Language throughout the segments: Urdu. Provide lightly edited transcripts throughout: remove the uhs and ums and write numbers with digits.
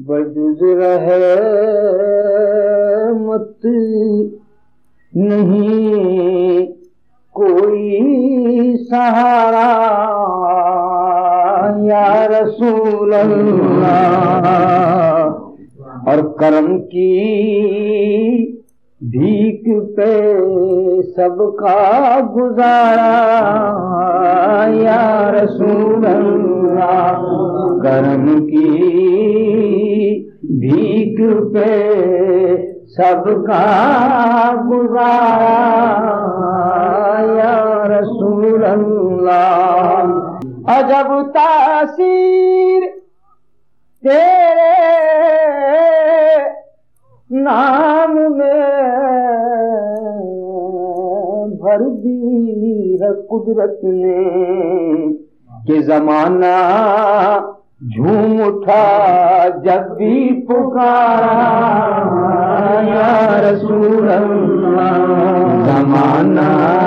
بجز رحمت نہیں کوئی سہارا یا رسول اللہ، اور کرم کی بھیک پہ سب کا گزارا یا رسول اللہ، کرم کی بھیک پہ سب کا گزارا یا رسول اللہ۔ عجب تاثیر تیرے نام میں بھر دی ہے قدرت نے، کہ زمانہ جھوم اٹھا جب بھی پکارا یا رسول اللہ، زمانہ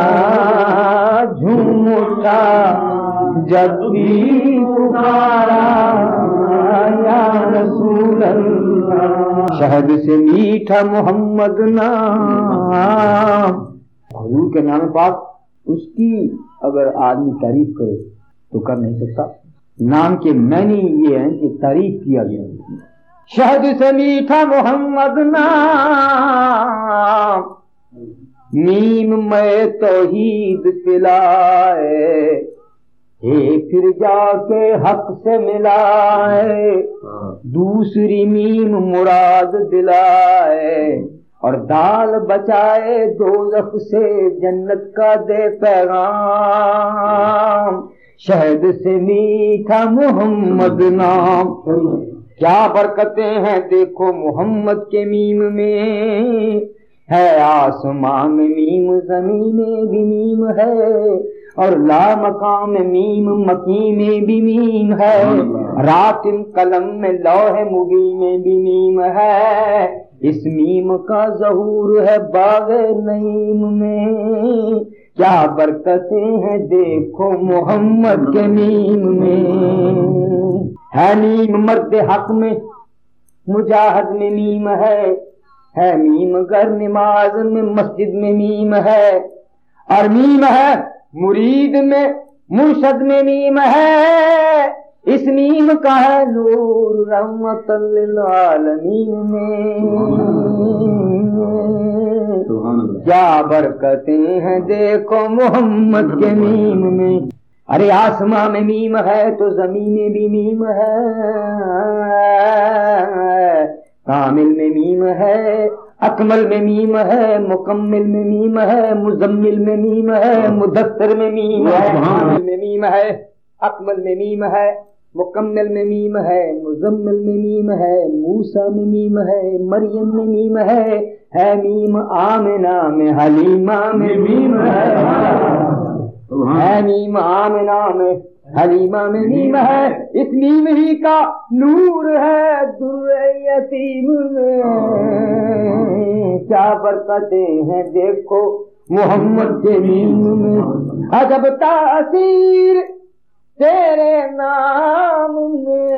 جھوم اٹھا جب بھی پکارا یا رسول اللہ۔ شہد سے میٹھا محمد نام، حضور کے نام پاک اس کی اگر آدمی تعریف کرے تو کر نہیں سکتا۔ نام کے معنی یہ ہیں کہ تعریف کیا گیا۔ شہد سے میٹھا محمد نام، نیم میں توحید پلائے، پھر جا کے حق سے ملائے، دوسری میم مراد دلائے، اور دال بچائے دوزخ سے جنت کا دے پیغام۔ شہد سے میٹھا محمد نام، کیا برکتیں ہیں دیکھو محمد کے میم میں، ہے آسمان میں میم زمین میں بھی میم ہے، اور لا مقام میم مقیم میں بھی میم ہے، رات قلم میں لوح مبین میں بھی میم ہے، اس میم کا ظہور ہے باغ نعیم میں، کیا برکتیں ہیں دیکھو محمد کے میم میں، ہے میم مرد حق میں مجاہد میں میم ہے میم گر نماز میں مسجد میں میم ہے، اور میم ہے مرید میں مرشد میں میم ہے، اس میم کا ہے نور رحمت للعالمین میں، کیا برکتیں ہیں دیکھو محمد کے میم میں۔ ارے آسمان میں میم ہے تو زمین میں بھی میم ہے، کامل میں میم ہے، اکمل میں میم ہے، مکمل میں میم ہے، مزمل میں میم ہے، مدثر میں میم ہے، کامل میں میم ہے، اکمل میں میم ہے، مکمل میں میم ہے، مزمل میں میم ہے، موسیٰ میں میم ہے، مریم میں میم ہے میم آمنہ میں حلیمہ میں میم ہے میم آمنہ میں حلیمہ میں میم ہے، اس میم ہی کا نور ہے در یتیم میں، کیا برکتیں ہیں دیکھو محمد کے میم میں۔ عجب تاثیر تیرے نام میں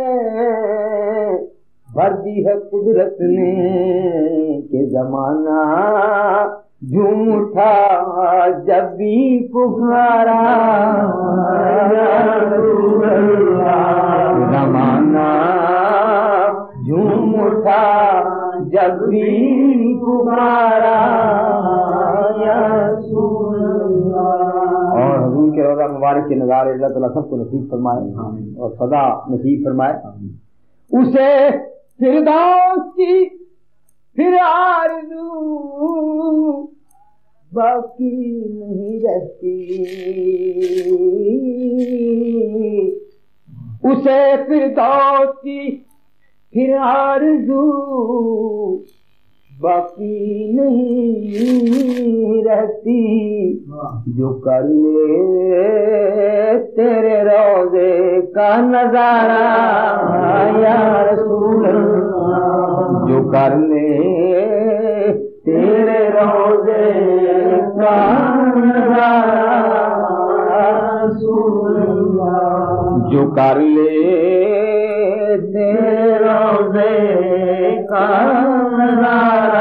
بھر دی ہے قدرت نے، کہ زمانہ جھوم اٹھا جب بھی پکارا یا رسول اللہ، زمانہ جھوم اٹھا جب بھی پکارا یا رسول اللہ۔ اور حضور کے روضہ مبارک کے نظارے اللہ تعالیٰ سب کو نصیب فرمائے اور سدا نصیب فرمائے۔ اسے فردوس کی پھر آرزو باقی نہیں رہتی، اسے فردوس کی پھر آرزو باقی نہیں رہتی، جو کر لے تیرے روضے کا نظارہ یا رسول اللہ، جو کر لے تیرے روضے کا نظارہ رسول اللہ، جو کر لے تیرے روضے کا نظارہ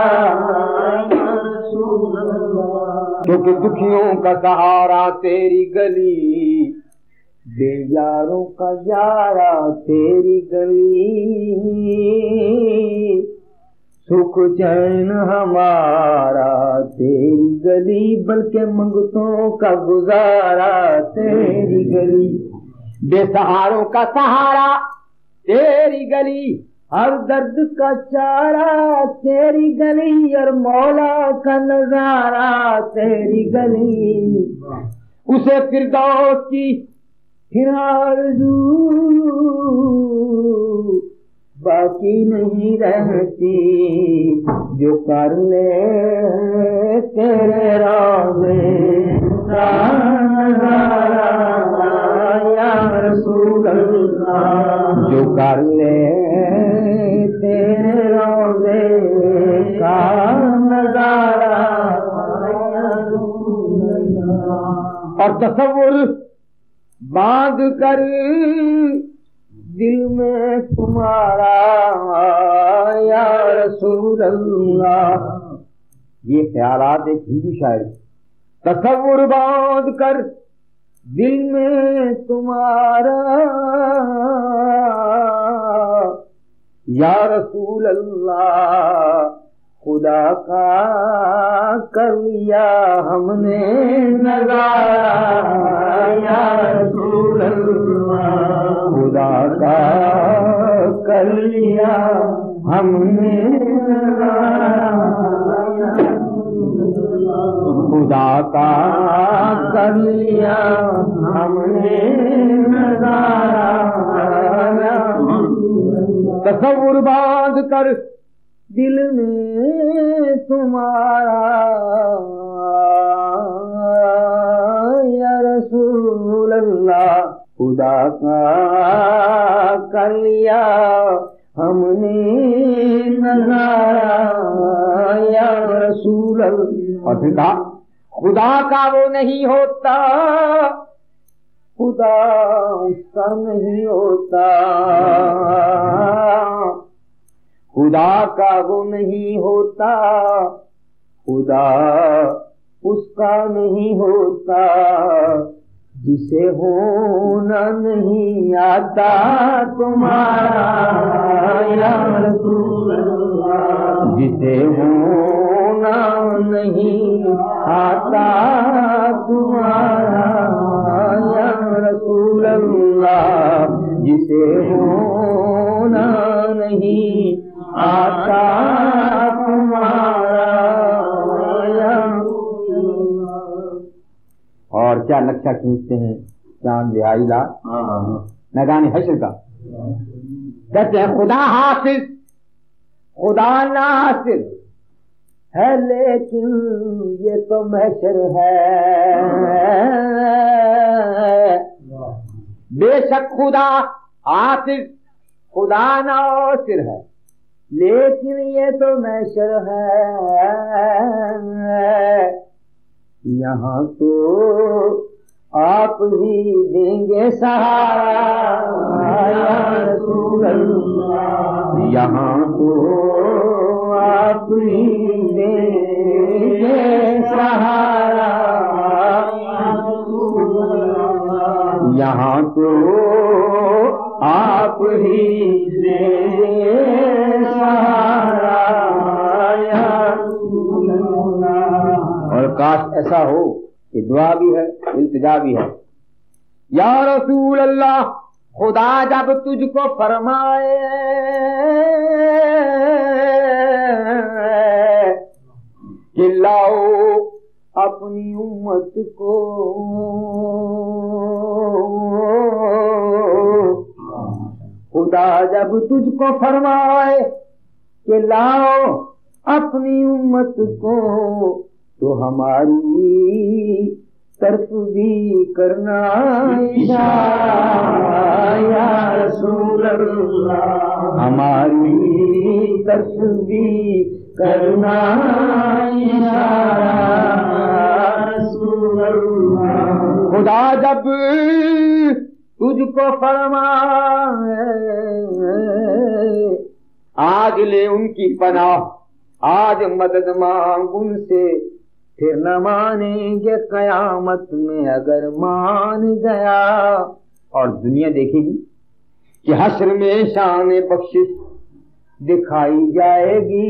کیونکہ دکھیوں کا سہارا تیری گلی، بے یاروں کا یارا تیری گلی، سکھ چین ہمارا تیری گلی، بلکہ منگتوں کا گزارا تیری گلی، بے سہاروں کا سہارا تیری گلی، ہر درد کا چارہ تیری گلی، اور مولا کا نظارہ تیری گلی، اسے فردوس کی پھر آرزو باقی نہیں رہتی، جو کر لے تیرے روضے کا نظارہ یا رسول اللہ، جو کر لے تیرے روضے کا نظارہ یا رسول اللہ۔ اور تصور باندھ کر دل میں تمہارا یا رسول اللہ، یہ خیالات ایک ہندو شاعر، تصور باندھ کر دل میں تمہارا یا رسول اللہ، خدا کا کر لیا ہم نے نظارہ یا رسول اللہ، خدا کا کر لیا ہم نے نظارہ، خدا کا کر لیا ہم نے نظارہ، تصور باندھ کر دل میں تمہارا یا رسول اللہ، خدا کا کر لیا ہم نے نظارہ یا رسول اللہ۔ اور پھر کہا خدا کا وہ نہیں ہوتا، خدا اس کا نہیں ہوتا، خدا کا وہ نہیں ہوتا، خدا اس کا نہیں ہوتا، جسے ہونا نہیں آتا تمہارا یا رسول اللہ، جسے ہونا نہیں آتا تمہارا یا رسول اللہ، جسے ہونا نہیں آتا تمہارا یا رسول اللہ۔ اور کیا نقشہ کھینچتے ہیں چاند آئلہ میدان حشر کا، کہتے ہیں خدا حافظ خدا ناصر ہے، لیکن یہ تو محشر ہے، بے شک خدا حافظ خدا ناصر ہے، لیکن یہ تو محشر ہے، یہاں تو آپ ہی دیں گے سہارا یا رسول اللہ، یہاں تو آپ ہی دیں گے سہارا یا رسول اللہ، یہاں تو آپ ہی دیں گے سہارا یا رسول اللہ۔ اور کاش ایسا ہو کہ دعا بھی ہے التجا بھی ہے، یا رسول اللہ خدا جب تجھ کو فرمائے کہ لاؤ اپنی امت کو خدا جب تجھ کو فرمائے کہ لاؤ اپنی امت کو، تو ہماری طرف بھی کرنا اشارہ یا رسول اللہ، ہماری طرف بھی کرنا اشارہ یا رسول اللہ۔ خدا جب تجھ کو فرمائے آج لے ان کی پناہ، آج مدد مانگ ان سے، پھر نہ مانیں گے قیامت میں اگر مان گیا۔ اور دنیا دیکھے گی کہ حشر میں شان بخشش دکھائی جائے گی،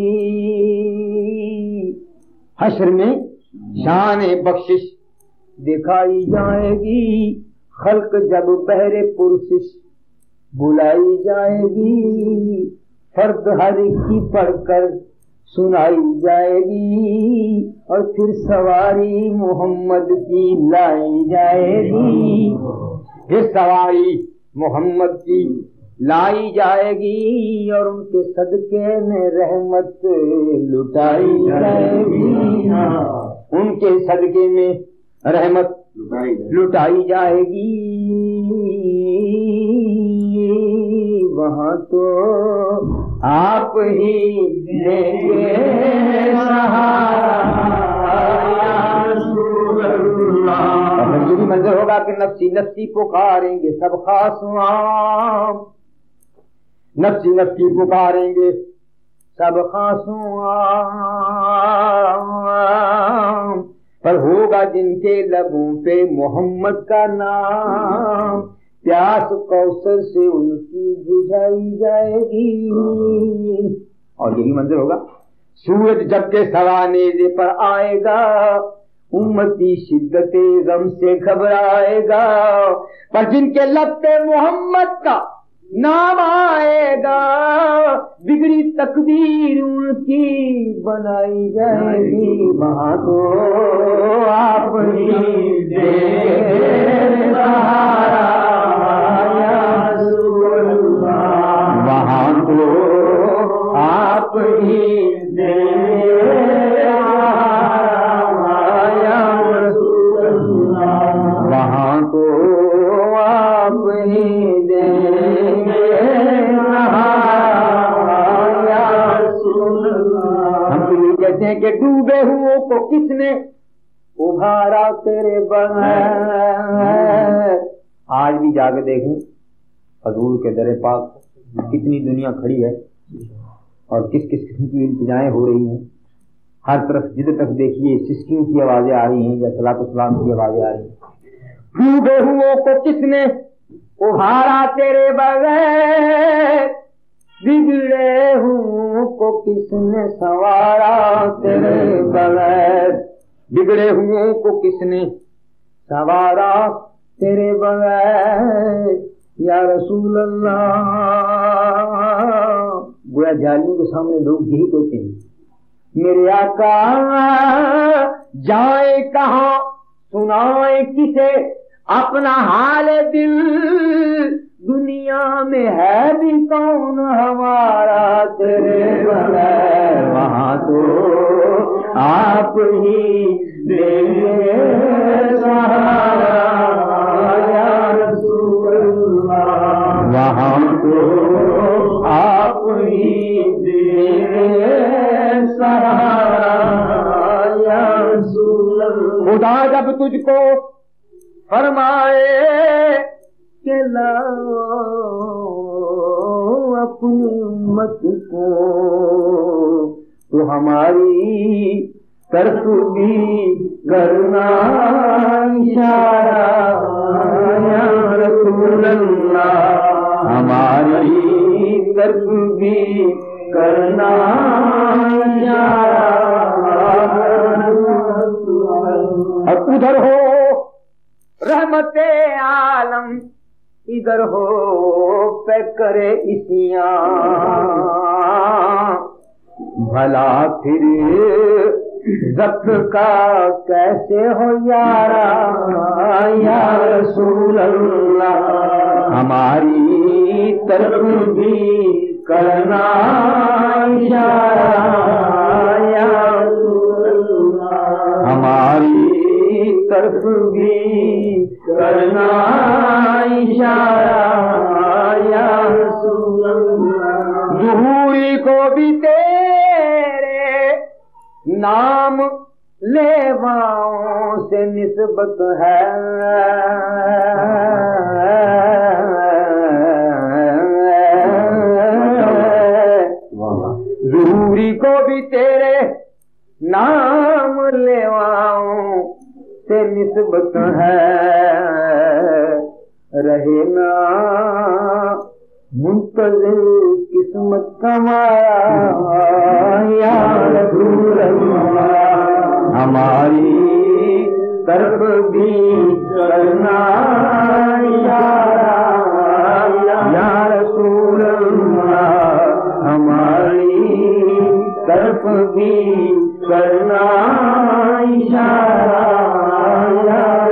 حشر میں شان بخشش دکھائی جائے گی، خلق جب بہر پرسش بلائی جائے گی، فرد ہر کی پڑھ کر سنائی جائے گی، اور پھر سواری محمد کی لائی جائے گی، پھر سواری محمد کی لائی جائے گی، اور ان کے صدقے میں رحمت لٹائی جائے گی، ان کے صدقے میں رحمت لٹائی جائے گی، وہاں تو آپ ہی دیں گے سہارا یا رسول اللہ۔ منظوری منظر ہوگا کہ نفسی نفسی پکاریں گے سب خاص عام، نفسی نفسی پکاریں گے سب خاص عام، پر ہوگا جن کے لبوں پہ محمد کا نام، پیاس کوثر سے ان کی بجھائی جائے گی۔ اور یہی منظر ہوگا سورج جب کہ سوانیزے پر آئے گا، امتی شدت غم سے گھبرائے گا، پر جن کے لب پہ محمد کا نام آئے گا، بگڑی تقدیر ان کی بنائی جائے گی، وہاں تو آپ ہی دیں سہارا یا رسول اللہ، وہاں تو آپ ہی دیں سہارا یا رسول اللہ، وہاں تو آپ ہی دیں کہتے ہیں کہ ڈوبے ہوئے کو کس نے ابھارا تیرے بغیر۔ آج بھی جا کے دیکھیں حضور کے در پاک کتنی دنیا کھڑی ہے اور کس کس قسم کی التجائیں ہو رہی ہیں، ہر طرف جدھر تک دیکھیے سسکیوں کی آوازیں آ رہی ہیں یا صلاۃ السلام کی آوازیں آ رہی ہیں۔ ڈوبے ہوئے کو کس نے ابھارا تیرے بغیر، بگڑے ہوں کو کس نے سنوارا تیرے بغیر، بگڑے ہوں کو کس نے سنوارا تیرے بغیر یا رسول اللہ۔ گویا جالیوں کے سامنے لوگ یہی کہتے ہیں میرے آقا جائے کہاں سنائے کسے اپنا حال دل، دنیا میں ہے بھی کون ہمارا تیرے بغیر، وہاں تو آپ ہی دیں گے سہارا یا رسول اللہ، وہاں تو آپ ہی دیں گے سہارا یا رسول اللہ۔ خدا جب تجھ کو فرمائے کہ لاؤ اپنی امت کو، تو ہماری طرف بھی کرنا اشارہ یا رسول اللہ، ہماری طرف بھی کرنا اشارہ۔ اب ادھر ہو رحمت عالم، ادھر ہو پہ کرے اسیاں، بھلا پھر ضبط کا کیسے ہو یارا یا رسول اللہ، ہماری طرف بھی کرنا اشارہ یا رسول اللہ، ہماری طرف بھی کرنا اشارہ یا رسول اللہ۔ ظہوری کو بھی تیرے نام لیواؤں سے نسبت ہے، نبی کو بھی تیرے نام لیواؤں سے نسبت ہے، رہے نا منتظر قسمت کا مایا یا رسول اللہ، ہماری طرف بھی کرنا یا رسول اللہ، ہماری طرف بھی کرنا اشارہ یا